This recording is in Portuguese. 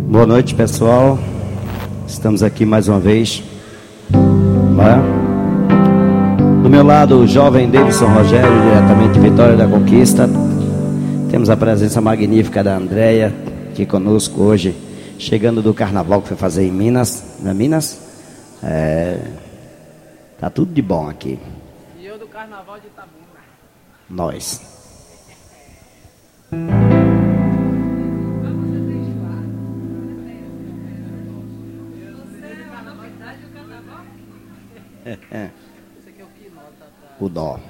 Boa noite, pessoal. Estamos aqui mais uma vez. Do meu lado, o jovem Davidson Rogério, diretamente de Vitória da Conquista. Temos a presença magnífica da Andréia, aqui conosco hoje, chegando do carnaval que foi fazer em Minas. Não é Minas? Tá tudo de bom aqui. E eu do carnaval de Itabuna. Nós. O dó.